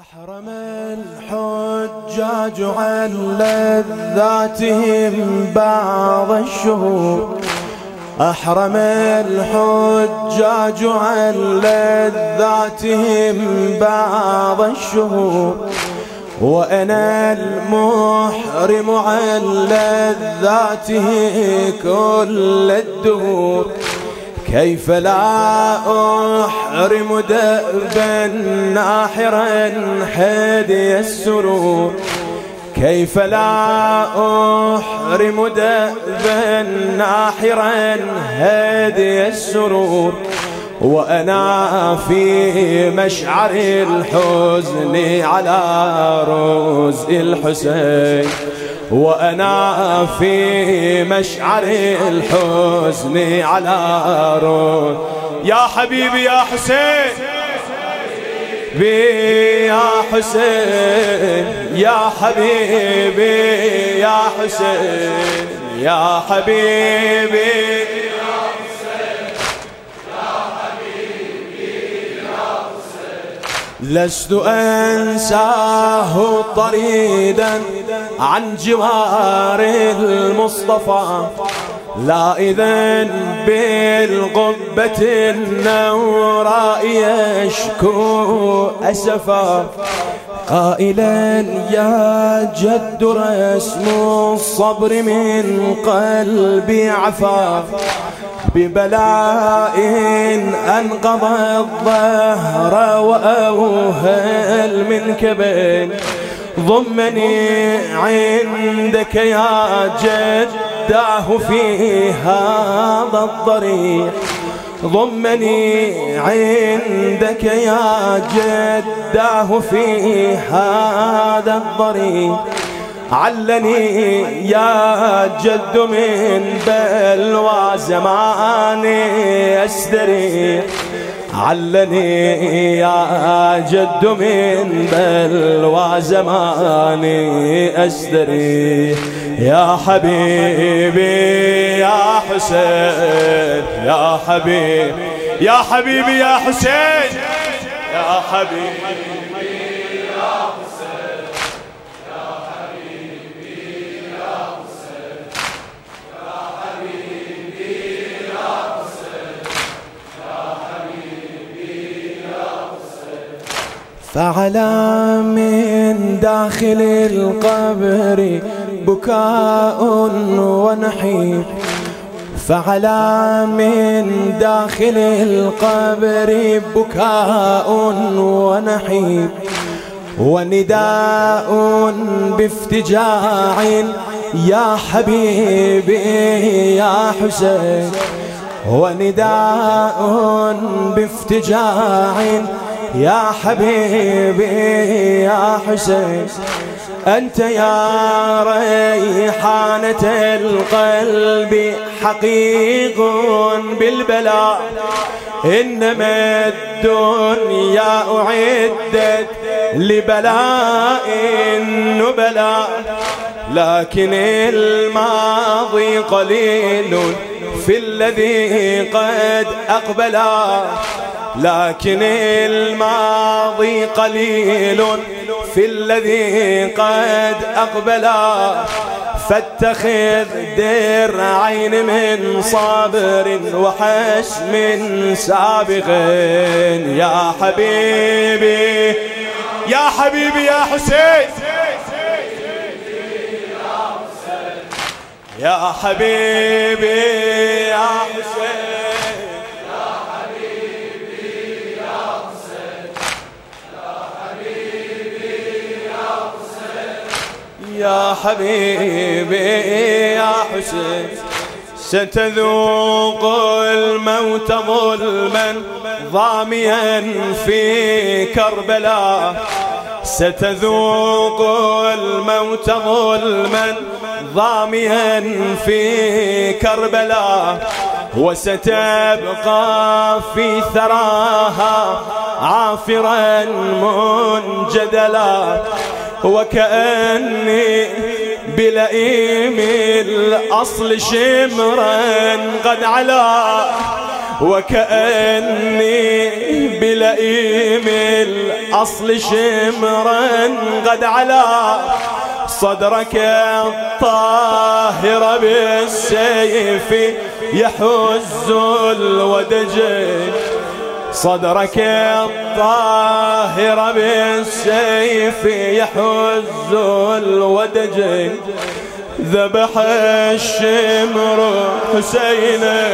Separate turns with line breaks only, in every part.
أحرم الحجاج عن لذاتهم بعض الشهور. أحرم الحجاج عن لذاتهم بعض الشهور، وأنا المحرم عن لذاته كل الدهور. كيف لا أحرم دأبا ناحرا هدي السرور؟ كيف لا أحرم دأبا ناحرا هدي السرور، وأنا في مشعر الحزن على روز الحسين، وأنا في مشعر الحزن على روز. يا حبيبي يا حسين، يا حسين، يا حبيبي يا حسين، يا حبيبي لست أنساه طريدا عن جوار المصطفى، لا إذن بالقبة النوراء يشكو أسفا، قائلا يا جد رسم الصبر من قلبي عفا، ببلاء أنقض الظهر وأوهل من كبد، ضمني عندك يا جداه في هذا الضريح، ضمني عندك يا جداه في هذا الضريح. علني يا جد من بلوى زماني أستريح، علني يا جد من بلوى زماني أستريح. يا حبيبي يا حسين، يا حبيبي يا حبيبي يا حسين، يا حبيبي فعلى من داخل القبر بكاء ونحيب، فعلى من داخل القبر بكاء ونحيب، ونداء بافتجاع يا حبيبي يا حسين، ونداء بافتجاع يا حبيبي يا حسين. أنت يا ريحانة القلب حقيق بالبلاء، إنما الدنيا أعدت لبلاء النبلاء، لكن الماضي قليل في الذي قد أقبلا، لكن الماضي قليل في الذي قد أقبلا، فاتخذ درعين من صابر وحشم سابق. يا حبيبي يا حبيبي يا حسين، يا حبيبي يا حسين، يا حبيبي يا حسين. ستذوق الموت ظلما ضاميا في كربلاء، ستذوق الموت ظلما ضاميا في كربلاء، وستبقى في ثراها عافرا منجدلا، وكأني بلئيم الأصل شمرا قد علا، وكأني بلئيم الأصل شمرا قد علا صدرك الطاهر بالسيف يحز الودج صدرك الطاهر بالسيف يحز الودج ذبح الشمر حسينا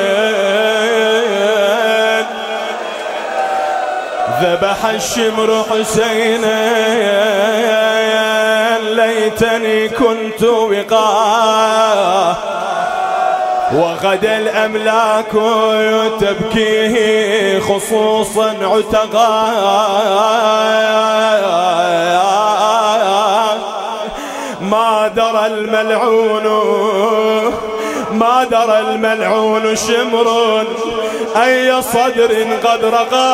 ذبح الشمر حسينا ليتني كنت وقاه وغدا الأملاك تبكيه خصوصا عتقاه ما درى الملعون شمر أي صدر قد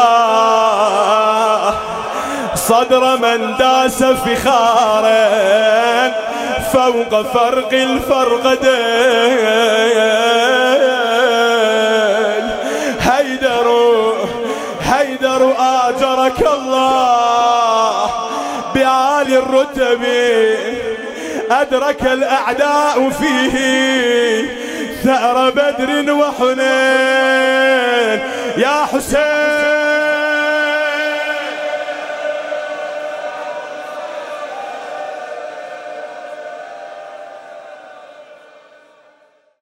رقاه صدر من داس فخارا فوق فرق الفرقدين هيدر آجرك الله بعالي الرتب أدرك الأعداء فيه ثأر بدر وحنين يا حسين